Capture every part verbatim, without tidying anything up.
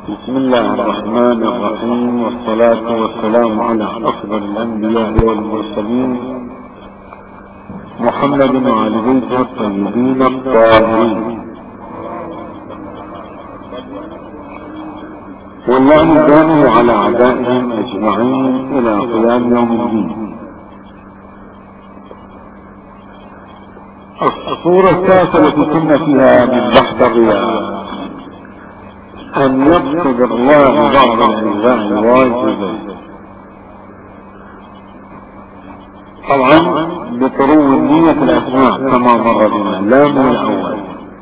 بسم الله الرحمن الرحيم، والصلاة والسلام على أفضل الأنبياء والمرسلين محمد وعلى بيته الطيبين الطاهرين، والله دامه على أعدائهم أجمعين إلى قيام يوم الدين. الصورة الثالثة التي كنا فيها من بحث الرياء أن يقصد الله بعض الأجزاء الواجبة، طبعا بطرو النية الأسماء كما مر بنا، لا من الأول،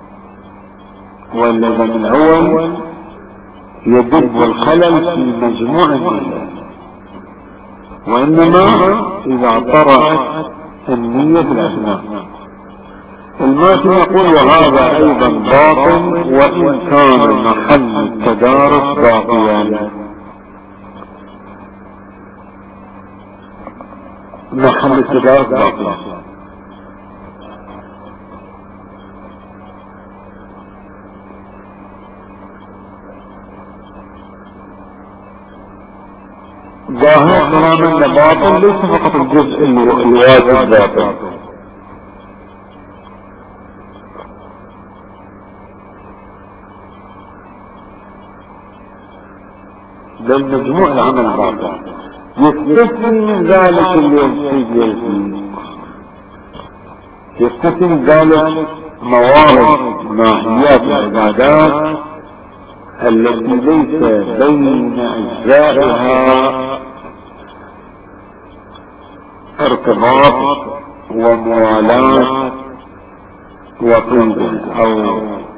والذي من الأول يدب الخلل في مجموع النية، وإنما إذا طرأت النية الأسماء. الماتن يقول وهذا أيضا باطل وإن كان محل التدارس باقيا. محل التدارس باقيا ظاهر تماما باطل، ليس فقط الجزء الواجب باطل، بل مجموع العمل باطل. يستثني من ذلك اللي يزيد يزيد يستثني من ذلك موارد ماهيات العبادات التي ليس بين أجزائها ارتباط وموالاة وطيب أو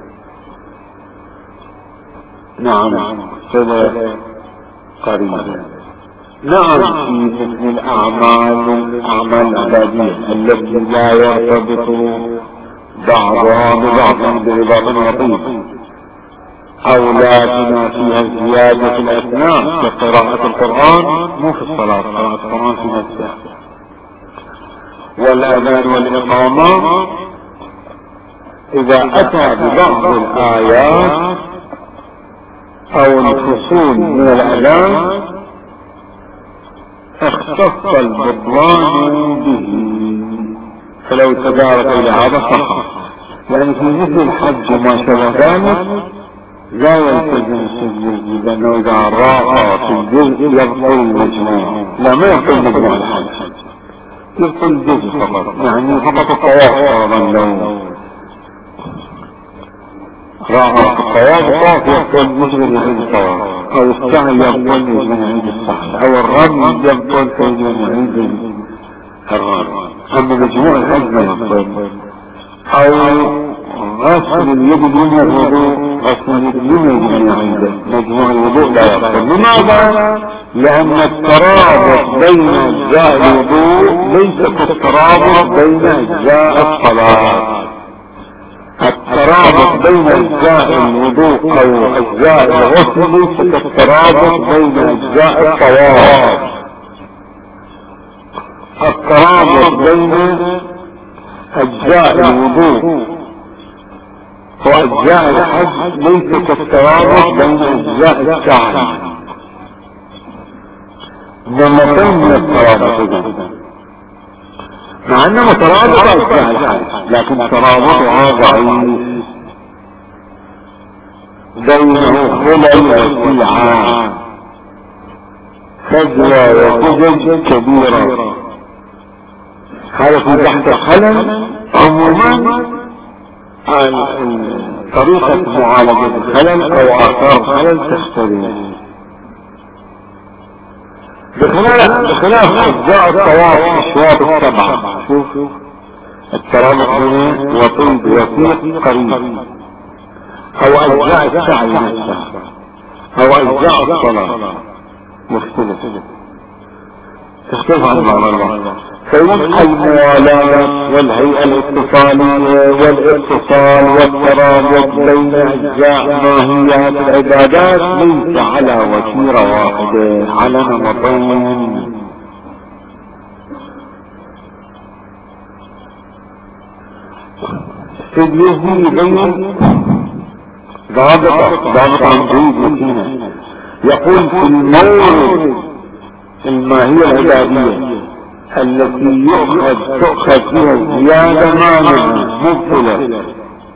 نعم صلة قريبة. نعم في مثل الأعمال الأعمال العبادية التي لا يرتبط بعضها ببعض برباط وطيب، أو لا تنافيها زيادة في الأثناء كقراءة القرآن، مو في الصلاة، قراءة القرآن في نفسها، والأذان والإقامة إذا أتى ببعض الآيات أو الفصول من الأذان اختص البطلان به، فلو تدارك إلى هذا صح. يعني في مثل الحج وما شابه ذلك لا يلتزم السجل، لأنه إذا راى في الجزء يبطل المجموع، لا ما يبطل مجموع الحج، يبطل الجزء فقط، يعني فقط الطواف فرضا لو راى في الطواف طاف يبطل مجمل يعيد الطواف، أو السعي يبطل مجمل يعيد السعي، أو الرمي يبطل مجمل يعيد الرمي. أما مجموع الحج ما يبطل. أو غسل اليد اليمنى الوضوء، غسل اليد اليمنى يجب يعيده، مجموع الوضوء لا يبطل. لماذا؟ لأن الترابط بين أجزاء الوضوء ليس كالترابط بين أجزاء الصلاة. الترابط بين أجزاء الوضوء أو أجزاء الغسل ليس كالترابط بين أجزاء الطواف. الترابط بين أجزاء الوضوء وأجزاء الحج ليس كالترابط بين أجزاء السعي، نمطين من الترابط، مع أنه مترابط أجزاء الحج لكن ترابطها ضعيف، بينه خلل وسيعة، فجوة وفجج كبيرة. هذا في بحث الخلل. عموما طريقة معالجة الخلل أو آثار الخلل تختلف بخلاف أجزاء الطواف أشواط السبعة. شوف الترابط بين وطيب وثيق قريب، أو أجزاء السعي نفسها، أو أجزاء الصلاة مختلف، تختلف عن بعض الله. فيبقى الموالاة والهيئة الاتصالية والاتصال والترابط بين أجزاء ماهيات العبادات ليس على وتيرة واحدة، على نمطين. في اليزي بين ضابطة ضابطة عن جيد متينة. يقول في المورد الماهية العبادية التي يؤخذ تؤخذ فيها الزيادة مانعة مبطلة،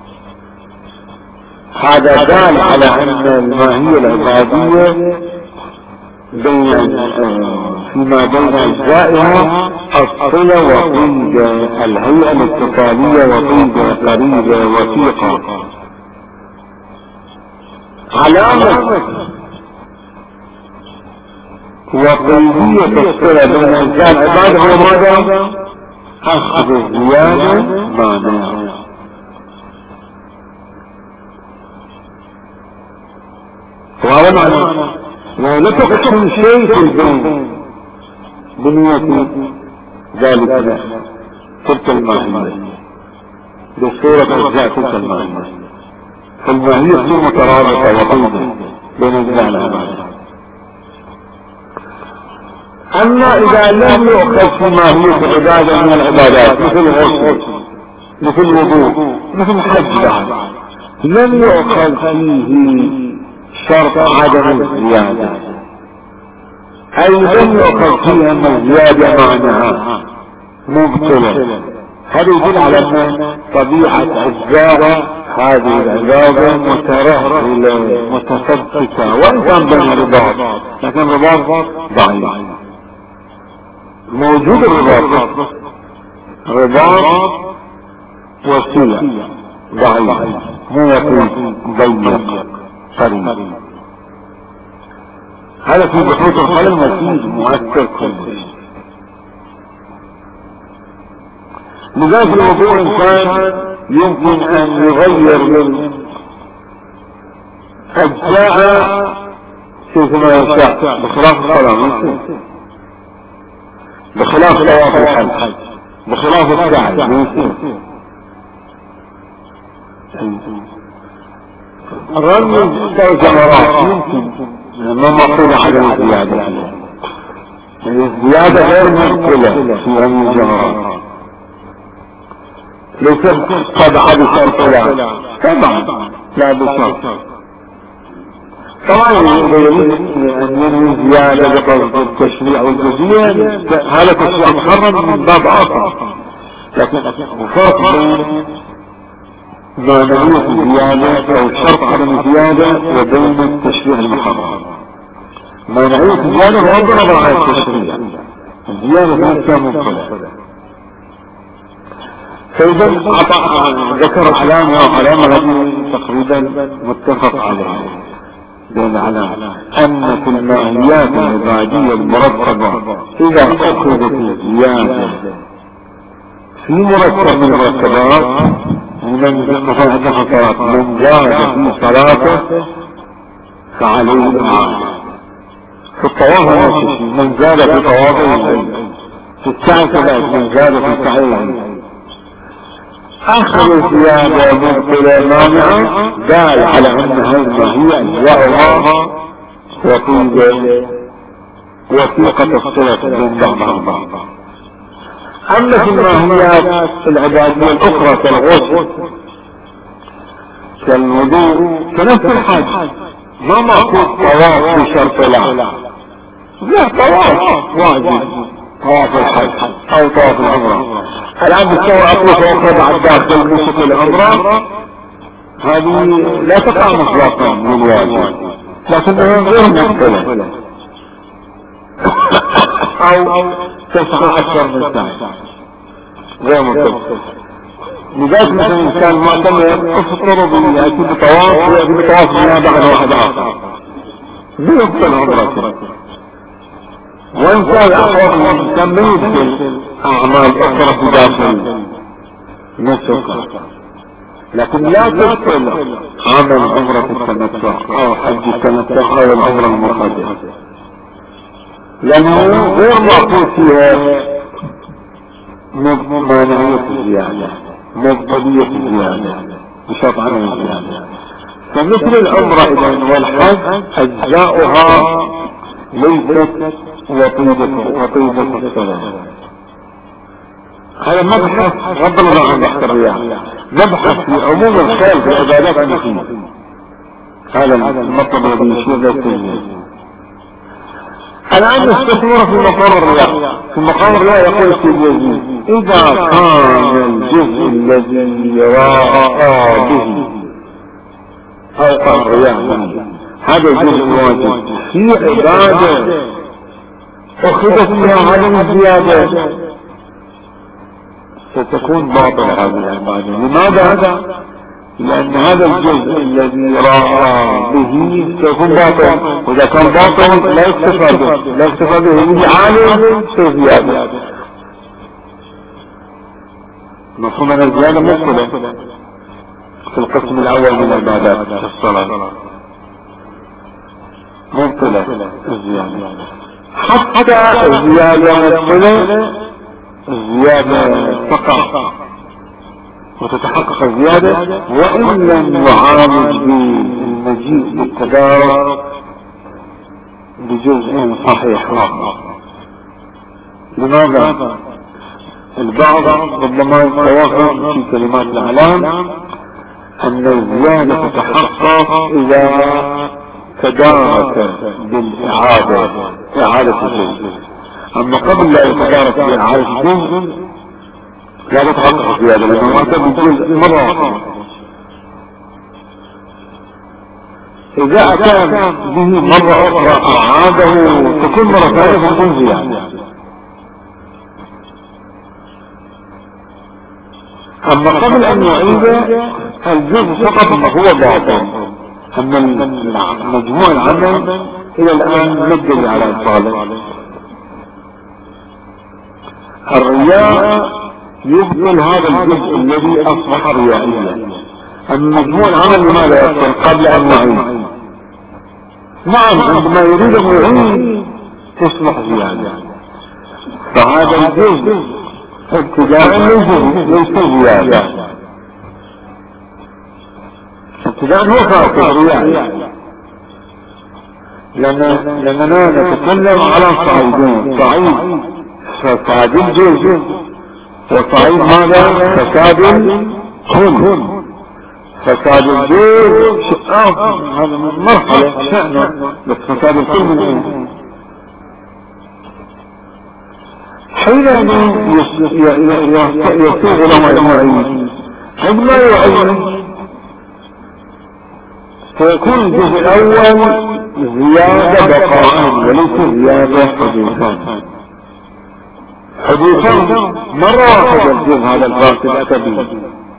هذا دال على ان الماهية العبادية بين فيما بين اجزائها الصلة وطيدة، الهيئة الاتصالية وطيدة قريبة وثيقة. علامة وطيدية الصلة بين اجزاء العبادة هو ماذا؟ اخذ الزيادة مانع. وهذا معنى لا تقسم شيء في البين بنية ذلك تلك الماهية بصورة اجزاء تلك الماهية، فالماهية تصير مترابطة وطيدة بين اجزاء العبادة. اما اذا لم يؤخذ في ماهية العبادة من العبادات مثل الغسل مثل الوضوء مثل الحج بعد، لم يؤخذ فيه شرط عدم الزيادة، اي لم يؤخذ فيه ان الزيادة معناها مبطلة. هذا يدل على ان طبيعة اجزاء هذه العبادة مترهلة متفتتة، وان كان بين رباط لكن رباط ضعيف. موجود الرباط رباط وسيلة ضعيف مو يكون ضيق قريب. هذا في بحوث القلم مفيد مؤثر كلش. لذلك الوضوء انسان يمكن ان يغير من اجزاء كيف ما يشاء بخلاف الصلاة، بخلاف طواف الحج، بخلاف السعي ممكن. الرمي ستة جمرات يمكن ما مقول عدم الزيادة، الزيادة غير مقبولة في رمي الجمرات. ليس طبعا بشرط لا طبعا لا بشرط. طبعا يريد ان ينوي زيادة بقصد التشريع والجزية، هذا تشريع محرم من باب اخر، لكن فرق بين ما نوية الزيادة او شرط عدم الزيادة وبين التشريع المحرم. ما نوية الزيادة هو ضرب على التشريع، الزيادة نفسها مبطلة. فإذا ذكر علامة وعلامة التي تقريبا متفق عليها بين علامة أن في الماهيات العبادية المرتبة إذا أخذت الزيادة في مرتب من المرتبات، من مثلا عندنا صلاة من زاد في صلاته فعليه إعادة. في الطواف نفس من زاد في طوافه، في السعي كذلك من زاد في سعيه. اخر الزيادة مبطلة مانعة دال على انها الماهية اجزاؤها وطيبة وثيقة الصلة بين بعضها البعض. اما في الماهيات العبادية الاخرى كالغسل كالوضوء كنفس الحج ما مأخوذ طواف بشرط لا لا طواف واجب، طواف الحج او طواف العمرة. الان بتسوي اطلق واخذ على الداخل نسك العمرة، هذه لا تقع مطلقا من الواجب لكنها غير مبطلة، او تسعى اكثر من ساعة غير مبطلة. لذلك مثلا الانسان معتمر افطر بيأتي بطواف ويأتي بطواف منها بعد واحد اخر بيبطل عمرته. وانسى الاحوال الانسان ما يبطل اعمال اخرى في داخل نسك، لكن لا تبطل عمل عمرة التمتع او حج التمتع او العمرة المقدسة، لانه غير معقول فيها مانعية الزيادة مبطلية الزيادة بشرط عدم الزيادة. فمثل العمرة اذا والحج اجزاؤها ليست وطيبة وطيبة الصلاة. هذا مبحث رب الله عن بحث الرياح، مبحث في عموم الخير في العبادات النفسية. هذا المطلب الذي يشير له. الآن نستثمر في مقام الرياء. في مقام الرياء يقول الترمذي إذا كان الجزء الذي راى به فوق الرياء هذا الجزء الواجب في عبادة أخذت فيها عدم الزيادة ستكون باطل هذه العبادة. لماذا؟ لأن هذا الجزء الذي راى به سيكون باطل، وإذا كان باطل لا يكتفى به لا يكتفى به يجي عالم في زيادة. مفهوم أن الزيادة مبطلة في القسم الأول من العبادات في الصلاة، مبطلة الزيادة. حتى الزيادة مبطلة، الزيادة تقع وتتحقق الزيادة وإن لم يعالج بالمجيء بالتدارك بجزء صحيح. لماذا؟ البعض ربما يتوهم في كلمات الإعلام أن الزيادة تتحقق إذا تدارك بالإعادة إعادة الجزء، أما قبل لا يتدارك بإعادة الجزء لا تتحقق زيادة، لأنه ما تبي الجزء مرة واحدة. إذا أتى به مرة أخرى أعاده تكون مرة ثانية تكون زيادة. أما قبل أن يعيد الجزء فقط هو باطل، أما مجموع العمل إلى الآن مجري على الطالب. الرياء يبطل هذا الجزء الذي أصبح ريائيا. أما مجموع العمل لماذا يبطل قبل أن يعيد؟ نعم عندما يريد أن يعيد تصبح زيادة، فهذا الجزء ابتداء ليس زيادة، ابتداء هو فاقد ريائي. لأننا نتكلم على صعيدين، صعيد فساد الجزء وصعيد ماذا؟ فساد الكل. فساد الجزء شقاق هذا مرحلة شأنه، بس فساد الكل من ايه؟ حينئذ يسوغ لما يعين. عندما يعين فيكون الجزء الأول زيادة بقاء وليس زيادة حدوثا. حدوثا مرة واحدة الجزء هذا الفاسد أتى به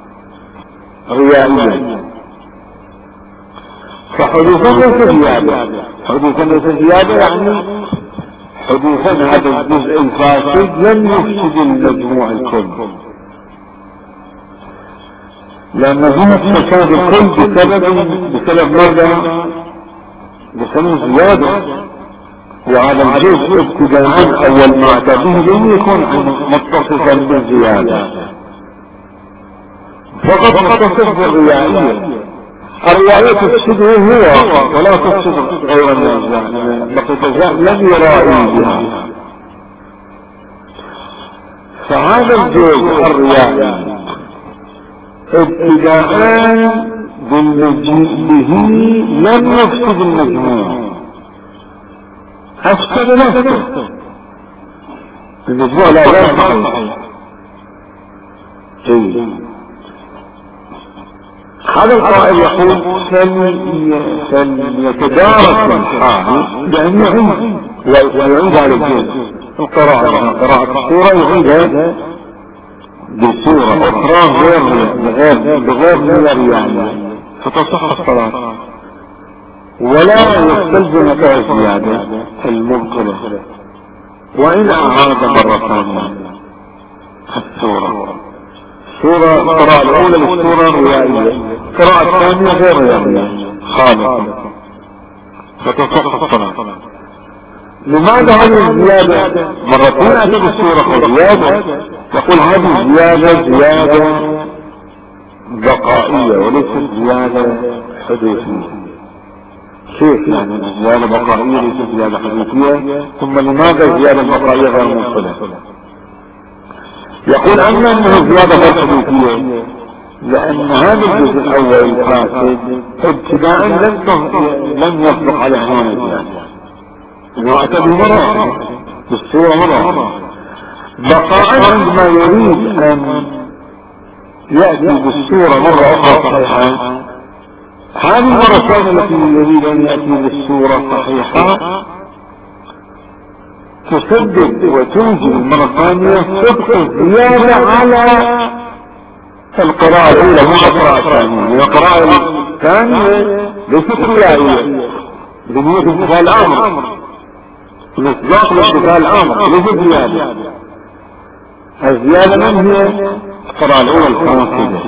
ريائيا، فحدوثا ليس زيادة. حدوثا ليس زيادة يعني حدوثا هذا الجزء الفاسد لم يفسد المجموع الكل، لأن هنا فساد الكل بسبب بسبب ماذا؟ بسبب زيادة. وهذا الجزء ابتداء أول ما أتى به لم يكن متصفا بالزيادة، فقط متصف بالريائية. الريائية تفسده هو ولا تفسد غير الناس، بقية لم يرائي بها. فهذا الجزء الريائي ابتداء بالمجيء به لم يفسد المجموع، أفسد نفسه. المجموع لا غير صحيح. جيد. هذا القائل يقول فليتدارك الحال بأن يعيد ويعيد على الجزء. القراءة قراءة السورة يعيدها بصورة أخرى غير بغير بغير نير يعني فتصح الصلاة، ولا يستلزم الزيادة المبطلة. وإن أعاد مرة ثانية السورة سورة القراءة الأولى للسورة الريائية، القراءة الثانية غير ريائية خالصة فتصح الصلاة. لماذا هذه الزيادة؟ مرتين أتى بالسورة زيادة، يقول هذه زيادة زيادة بقائية وليست زيادة حدوثية. كيف يعني زيادة بقائية ليست زيادة حدوثية؟ ثم لماذا زيادة بقائية غير مبطلة؟ يقول أما أنه زيادة غير حدوثية لأن هذا الجزء الأول الفاسد ابتداء لم يصدق على عنوان الزيادة، إنه أتى بمرة بالصورة مرة. بقاء عندما يريد أن يأتي بالصورة مرة أخرى صحيحة، هذه المرة الثانية التي يريد أن يأتي بالصورة صحيحة تسدد وتوجد المرة الثانية صدق زيادة على القراءة الأولى مع القراءة الثانية. القراءة الثانية ليست ريائية بنية امتثال الأمر، مصداق لامتثال الأمر ليست زيادة. الزيادة من هي؟ القراءة الأولى الفاسدة.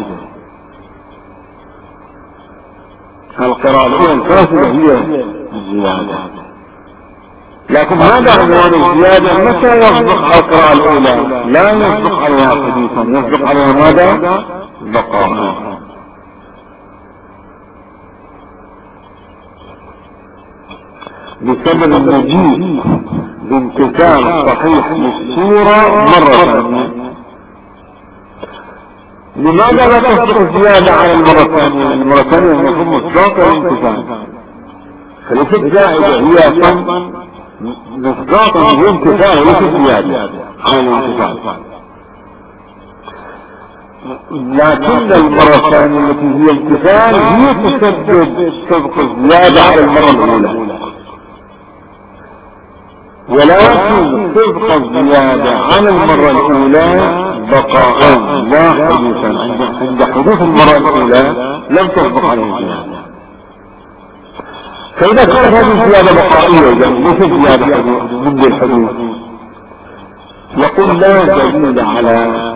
القراءة الأولى الفاسدة هي الزيادة. لكن هذا عنوان الزيادة متى يصدق على القراءة الأولى؟ لا يصدق عليها حديثا، يصدق عليها ماذا؟ بقاء. بسبب المجيء بامتثال صحيح للصورة مرة ثانية. لماذا لا تصدق الزيادة على المرة الثانية؟ المرة الثانية المفروض مصداقة الامتثال، فليست زائدة، هي أصلا مصداقا الامتثال وليست زيادة على الامتثال. لكن المرة الثانية التي هي امتثال هي تسبب صدق الزيادة على المرة الأولى، ولكن صدق الزيادة على المرة الأولى بقاء لا حدوثا. عند حدوث المرة الأولى لم تصدق عليه الزيادة. فإذا كانت هذه الزيادة بقائية ليست زيادة منذ الحدوث، يقول لا دليل على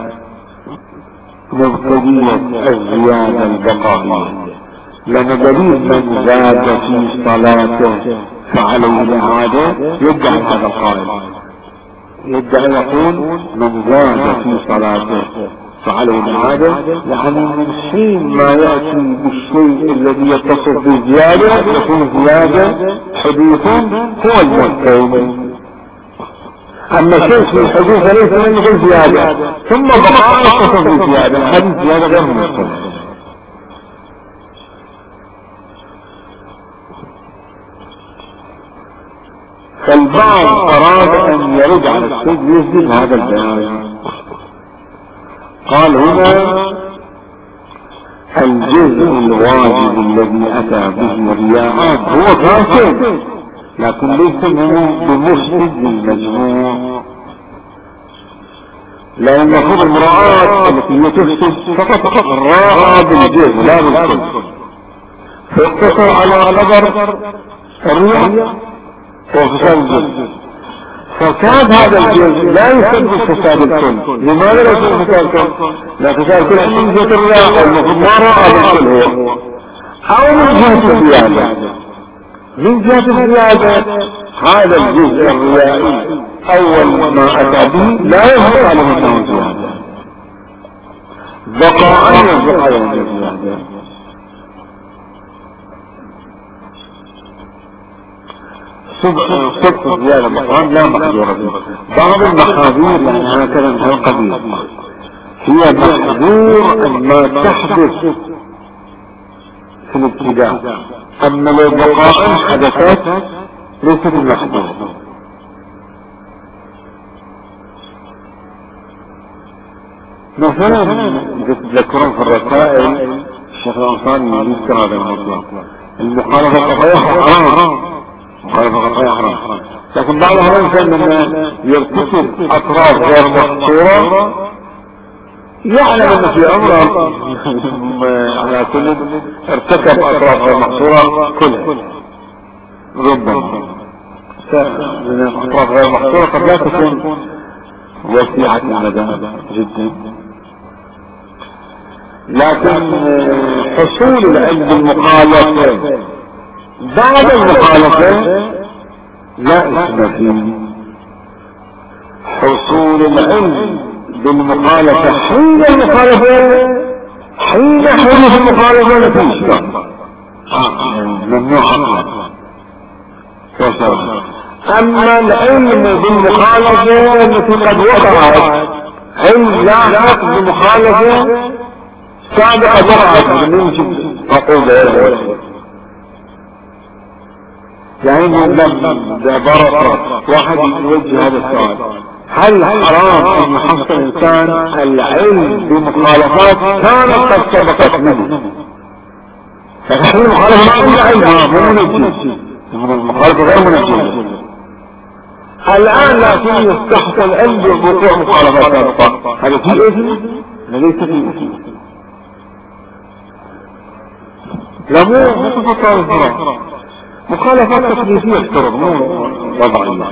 مبتدية الزيادة البقائية، لأن دليل من زاد في صلاته فعليه الإعادة يدعي هذا القائل، يدعي يقول من زاد في صلاته فعليه الإعادة، يعني من حين ما يأتي بالشيء الذي يتصف بالزيادة يكون زيادة حدوث هو المعتاد. أما شيء في الحدوث ليس منه زيادة ثم بقاء يتصف بالزيادة، هذه الزيادة غير ممكنة. فالبعض أراد أن يرد على الشيء يجدد هذا البيان، قال هنا الجزء الواجب الذي أتى به الرياءات هو فاسد، لكن ليس منه بمفسد للمجموع، لأن المفروض المراعاة التي هي تفسد فقط الراعى بالجزء لا بالكل، فاقتصر على نظر الرياء وفساد الجزء، فساد هذا الجزء لا يسبب فساد الكل. لماذا لا يسبب فساد الكل؟ لا فساد الكل من جهة الرياء المفروض ما رأى بالكل هو، أو من جهة الزيادة. من جهة الزيادة هذا الجزء الريائي أول ما أتى به لا يظهر على منه زيادة، بقاء يظهر على منه زيادة. صدق الزيادة بقاء لا محظورة فيه. بعض المحاذير يعني هكذا من القبيل هي محظور ما تحدث في الابتداء، أما لو بقاء حدثت ليست المحظور. مثلا تذكرون في الرسائل الشيخ الأنصاري يذكر هذا المطلق، المخالفة قضايا حرام، مخالفة قضايا حرام، لكن بعض الإنسان لما يرتكب أطراف غير محصورة يعلم أن في عمره على كل ارتكب أطراف غير محصورة كلها، ربما أطراف غير محصورة قد لا تكون وسيعة المدى جدا، لكن حصول العلم بالمخالفة بعد المخالفة لا اسم فيه. حصول العلم بالمخالفة حين المخالفة حين حدوث المخالفة لا فيه ممنوع عقلا. أما العلم بالمخالفة التي قد وقعت علم لاحق بمخالفة سابقة ضرعت من يمكن أقول له يعني لما عبارة واحد يوجه هذا السؤال: هل حرام ان يحصل الانسان العلم بمخالفات كانت قد سبقت منه؟ فنحن المخالفة ما عندنا علم، مو منجز، المخالفة غير منجزة. الان لكن يستحق العلم بوقوع مخالفات سابقة، هذا في اثم؟ ليس في اثم. لا مو مخالفة الفرع، مخالفات تكليفية افترض، مو وضعية.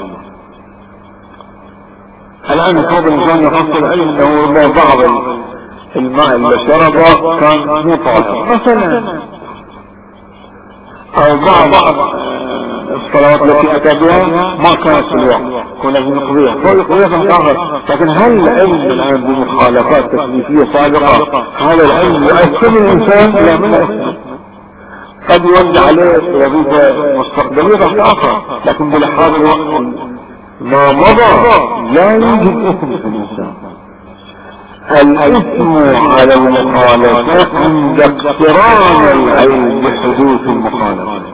الآن يفضل الإنسان يحصل علم أنه بعض الماء اللي شربه كان مو طاهر مثلا، أو بعض الصلوات التي أتى بها ما كانت في الوقت كنا بنقضيها فيقضيها فمتاخر. لكن هل العلم الآن بمخالفات تكليفية سابقة هذا العلم يؤثر الإنسان؟ لا، من يؤثر. قد يوزع عليه وظيفة مستقبلية بعد آخر، لكن بلحاظ الوقت ما مضى لا يوجد اثم في الانسان. الاثم على المخالفة عند اقتران العلم بحدوث المخالفة،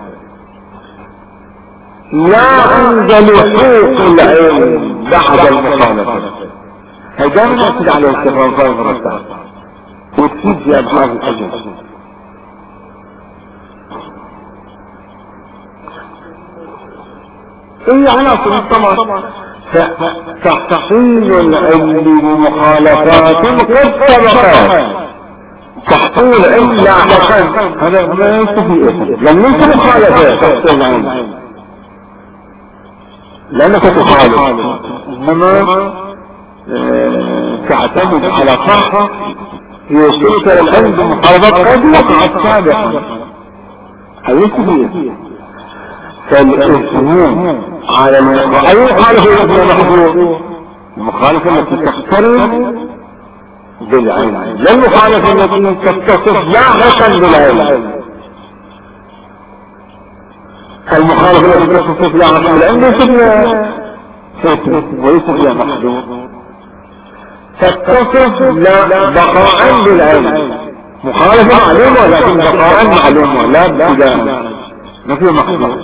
لا عند لحوق العلم بعد المخالفة. هذا من يأكد عليه الكرام فاهم رسال وتفيد في ابحاث الاجل. هي عناصر طبعا تحصيل العلم بمخالفات قد سبقت، تحصيل العلم لاحقا هذا ما يستفيد لم ليس مخالفة تحصيل العلم لأنك تخالف، إنما تعتمد على صح يوصلك للعلم بمخالفات قد وقعت سابقا، هذا يستفيد. فالإثم على المخالفة، أي مخالفة يكون محظور؟ المخالفة التي تقترن بالعلم، لا المخالفة التي تتصف لاحقا بالعلم. المخالفة التي تتصف لاحقا بالعلم ليس بها إثم وليس بها محظور، تتصف لا بقاء بالعلم. مخالفة معلومة لكن بقاء معلومة لا ابتداء، ما في محظور.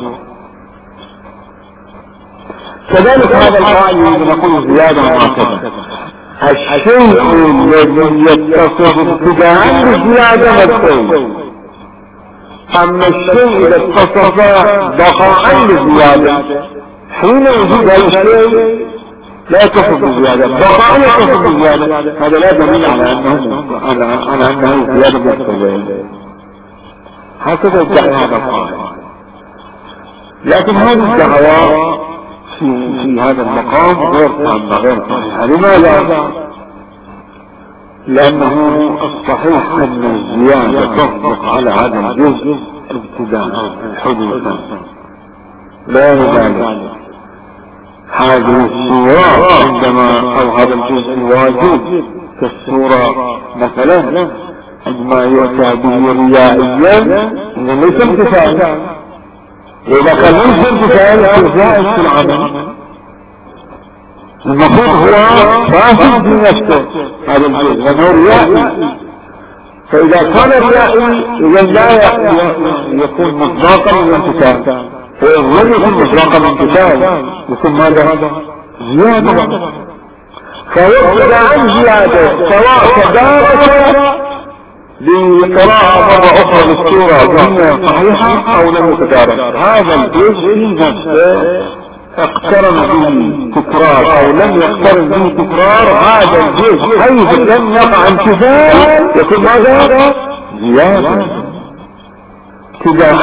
كذلك هذا القائل نقول زيادة مرتبة، الشيء الذي يتصف ابتداء بالزيادة مدخول، اما الشيء اذا اتصف بقاء بالزيادة حين يوجد هذا الشيء لا يتصف بالزيادة، بقاء يتصف بالزيادة، هذا لا دليل على انه على انه زيادة مدخول. هكذا يدعي هذا القائل. لكن هذه الدعوات في, في هذا المقام غير صحيحة غير صحيحة. لماذا؟ لأنه الصحيح أن الزيادة تصدق على هذا الجزء ابتداء حدوثا، لا يزال هذه الصورة عندما أو هذا الجزء الواجب كالصورة مثلا عندما يؤتى به ريائيا إنه ليس امتثالا، إذا كان ليس امتثال فزائد في العمل المفروض هو فاسد في نفسه هذا الجزء لأنه ريائي. فإذا كان ريائي إذا لا يكون مصداقا للامتثال، وإن لم يكن مصداقا للامتثال يكون ماذا؟ زيادة. فيبعد عن زيادة سواء تدارك بقراءة مرة أخرى للسورة بأنها صحيحة أو لم يتدارك، هذا الجزء في نفسه اقترن به تكرار أو لم يقترن به تكرار، هذا الجزء حيث لم يقع امتثال يكون ماذا؟ زيادة ابتداء.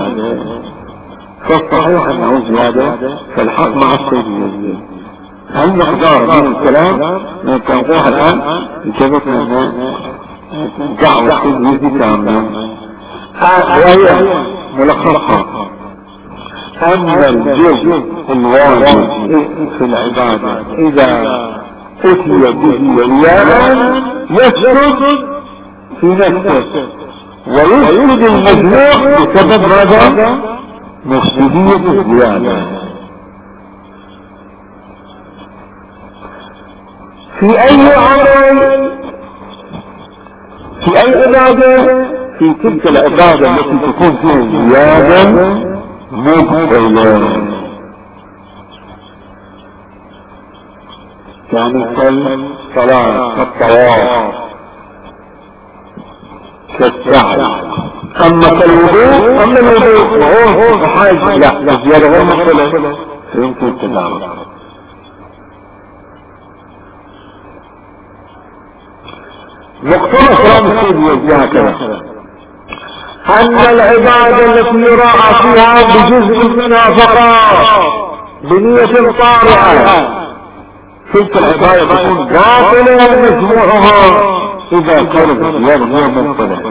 فالصحيح أنه زيادة، فالحق مع السيد. هل مقدار من الكلام من التنقيح الآن يثبتنا أنه دعوة التجويد كاملة، وهي ملخصها أن الجزء الواجب في العبادة إذا أتي به رياء يسرد في نفسه ويسرد المجموع بسبب ماذا؟ مفسدية الزيادة. في أي عمل في اي عبادة؟ في تلك العبادة التي تكون فيها زيادة مبطلة، يعني كالصلاة كالطواف كالسعي. اما كالوضوء، اما الوضوء هو حاجة لا زيادة غير مبطلة فيمكن التدارك. مقتضى كلام السيد يوجه كذا ان العبادة التي يراعى فيها بجزء منها فقط بنية طارئة تلك العبادة تكون باطلة مجموعها اذا كانت الزيادة غير مبطلة.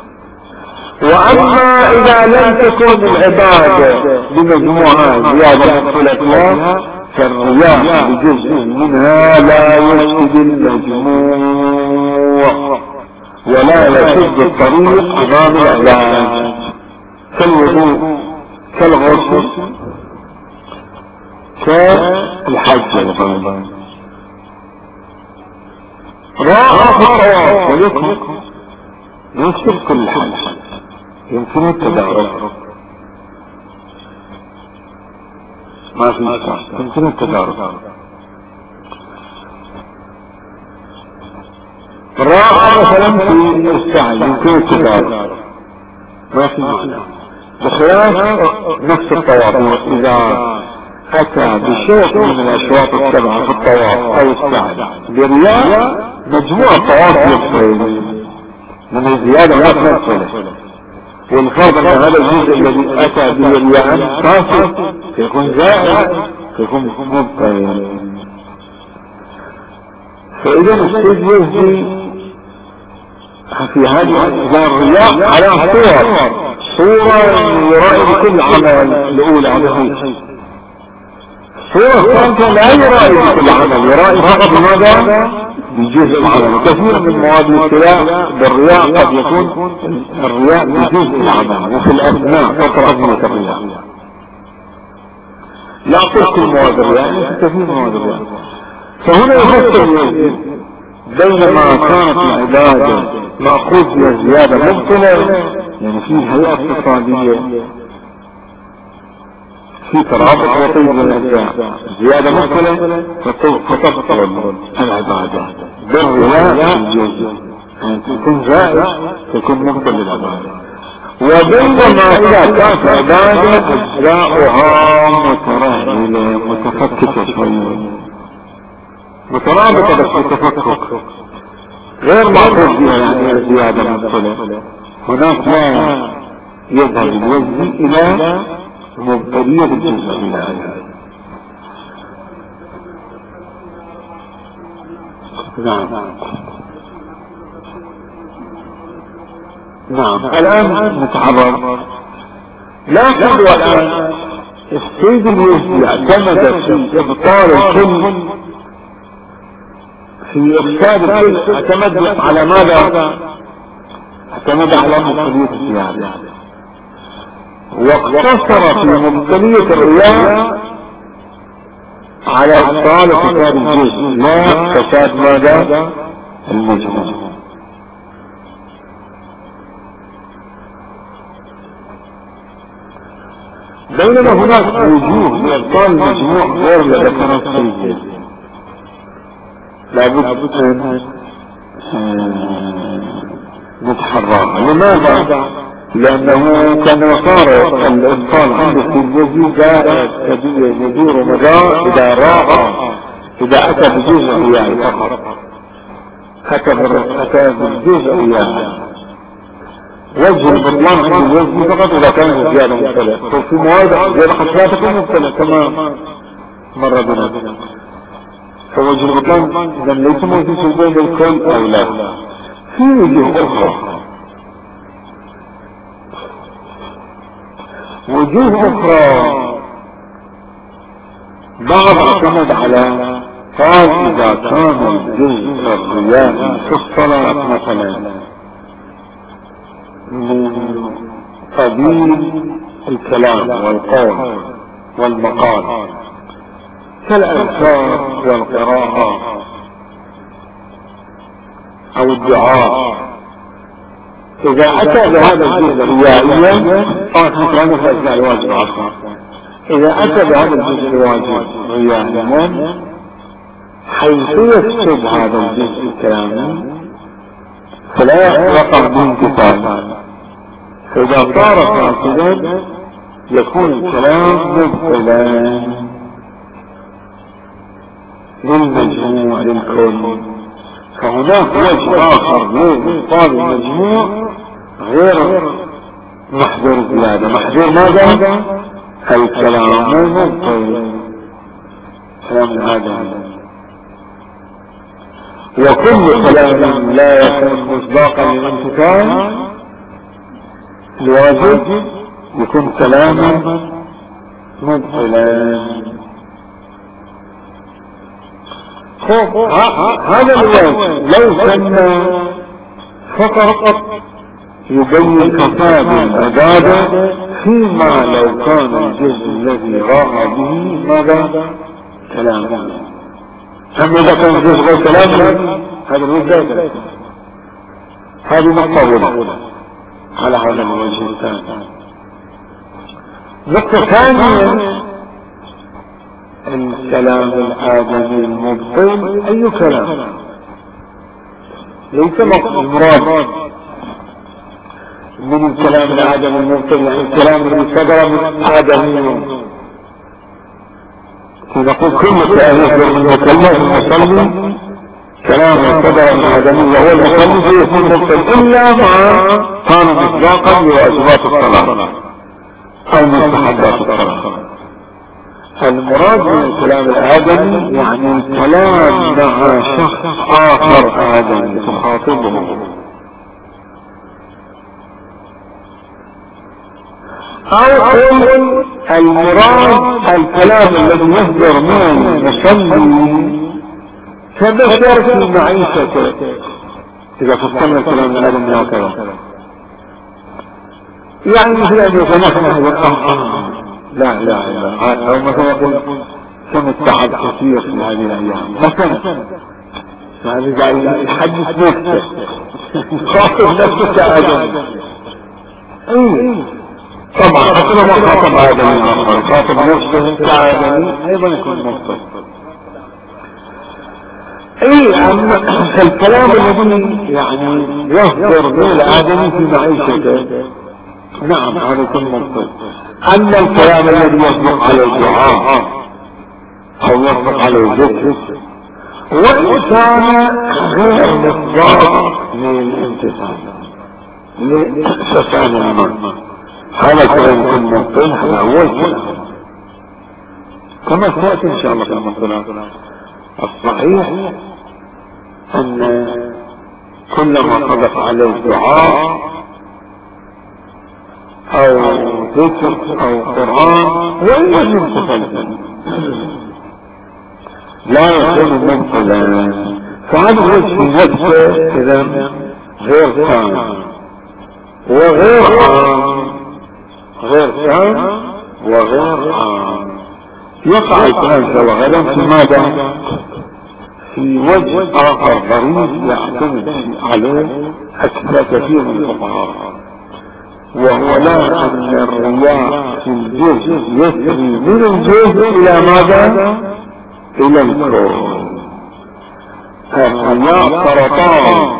واما اذا لم تكن العبادة بمجموعها زيادة مبطلة فالرياء بجزء منها لا يفسد المجموع ولا يسد الطريق امام العباد، كالوضوء كالغسل كالحج ايضا. راعى في الطواف ولكن يسد كل الحج يمكن التدارك، ما في إشكال يمكن التدارك. راعى مثلا في السعي يمكن التدارك ما في معنى، بخلاف نفس الطواف اذا اتى بشيء من الاشواط السبعة في الطواف او السعي برياء مجموع الطواف يبطل من الزيادة لا تبطل، والفرض ان هذا الجزء الذي اتى به رياء فاسد يكون زائد يكون مبطل. فاذا السيد يهدي في هذه الرياء على صور صورة يرائي بكل عمل الاولى عليه، صورة الثانية لا يرائي بكل عمل، يرائي فقط ماذا؟ بجزء العمل. وكثير من مواد الابتلاء بالرياء قد يكون الرياء بجزء العمل وفي الاثناء فترة أزمة الرياء، لا أقول كل مواد الرياء في كثير من مواد الرياء. فهنا يفسر بينما كانت العبادة مأخوذ بها زيادة مبطلة، يعني في هيئة اقتصادية في ترابط وطيب للأجزاء زيادة مبطلة فتبطل العبادة بالرياء الجزء، يعني تكون زائد تكون مبطل للعبادة. وبينما إذا كانت عبادة أجزاؤها مترهلة متفككة شوية مترابطة بس متفكك غير معروف بها، يعني زيادة مبطلة، هناك لا يذهب الوزن إلى مبطلية الجزء منها. نعم نعم الآن نتعرض لكن والآن السيد الوزن اعتمد في إبطال الكل في إرشاد الكل، اعتمد على ماذا؟ اعتمد على مبطلية الزيادة، واقتصر في مبطلية الرياء على إبطال فساد الجزء لا فساد ماذا؟ المجموع. بينما هناك وجوه لإبطال المجموع غير الذي ذكره السيد، لابد ان نتحرى. لماذا؟ لانه كان صار الابطال عنده في الجزء زائد يدور مدار اذا راى اذا اتى بجزء يعني فقط اتى بالجزء يعني وجه البطلان عند الوزن فقط اذا كان زيادة مبطلة، وفي مواضع زيادة خشبات تكون مبطلة كما مر بنا. فوجه البطلان اذا ليس موجود بين الكل او لا. في وجوه اخرى وجوه اخرى بعض اعتمد على قال اذا كان الجزء الرياء في الصلاة مثلا من قبيل الكلام والقول والمقال كالأذكار والقراءة أو الدعاء إذا أتى بهذا الجزء ريائيا فأصبح لنا في أثناء الواجب عصر. إذا أتى بهذا الجزء الواجب ريائيا حيث يكتب هذا الجزء الكلامي فلا وقع به انتقال، فإذا صار فاسدا يكون الكلام مبطلا للمجموع للكل. فهناك وجه آخر لإبطال المجموع غير محظور زيادة. محظور ماذا؟ الكلام مبطل، كلام الآدم. وكل كلام لا يكون مصداقا للانتقال الواجب يكون كلاما مبطلا. هذا الواجب لو كان فقط يبين فساد العبادة، فيما لو كان الجزء الذي راى به ماذا؟ كلاما. أما إذا كان الجزء غير كلاما هذا مو زائد، هذه مقبولة على هذا الوجه الثاني. نقطة ثانية، الكلام الآدمي المبطل أي كلام؟ ليس المراد من الكلام الآدمي المبطل يعني الكلام الذي صدر من آدمي. نقول كل كلام يصدر من مكلف المصلي كلام صدر من آدمي وهو المصلي فيكون مبطل إلا ما كان مصداقا لواجبات الصلاة أو مستحبات الصلاة. المراد من الكلام الآدمي يعني الكلام مع شخص آخر آدمي تخاطبه، أو المراد الكلام الذي يصدر من المصلي كبشر في معيشته. إذا فصلنا الكلام الآدمي هكذا يعني مثل أن يتنحن لا لا لا أو مثلا يقول كم التعب كثير في هذه الأيام مثلا، يعني جاي يحدث نفسه خاطب نفسه كآدم. اي طبعا حتى ما خاطب آدم آخر خاطب نفسه كآدم أيضا يكون مبطل. اي أما الكلام الذي يعني يصدر من الآدم في معيشته نعم هذا يكون مبطل. أما الكلام الذي يصدق على الدعاء أو يصدق على الذكر وإن كان غير مصداق من الامتثال لفساد الماء هذا الكلام يكون مبطل. هذا هو الكلام كما سيأتي إن شاء الله في المبطلات. الصحيح أن كلما صدق عليه الدعاء أو ذكر أو قرآن وإن يمتثل لا يكون مبطلا. فهذا الوجه نفسه إذا غير كان وغير عام، غير كان وغير عام. يقع الكلام سوا غدا في ماذا؟ في وجه آخر غريب يعتمد عليه أكثر كثير من الفقهاء، وهو لا أن الرياء في الجزء يسري من الجزء إلى ماذا؟ إلى الكون. الرياء سرطان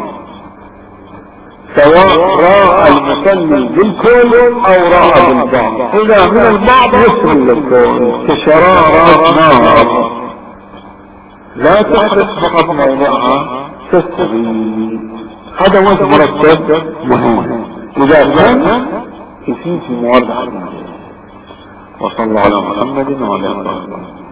سواء راى المصلي بالكون أو راى بالبعض. إذا من البعض يسري للكون كشرارات نار لا تحرق فقط موضوعها تسري. هذا وجه مرتب مهم إذا كان يفيد في موارد. وصلى الله على محمد وعلى آله وصحبه.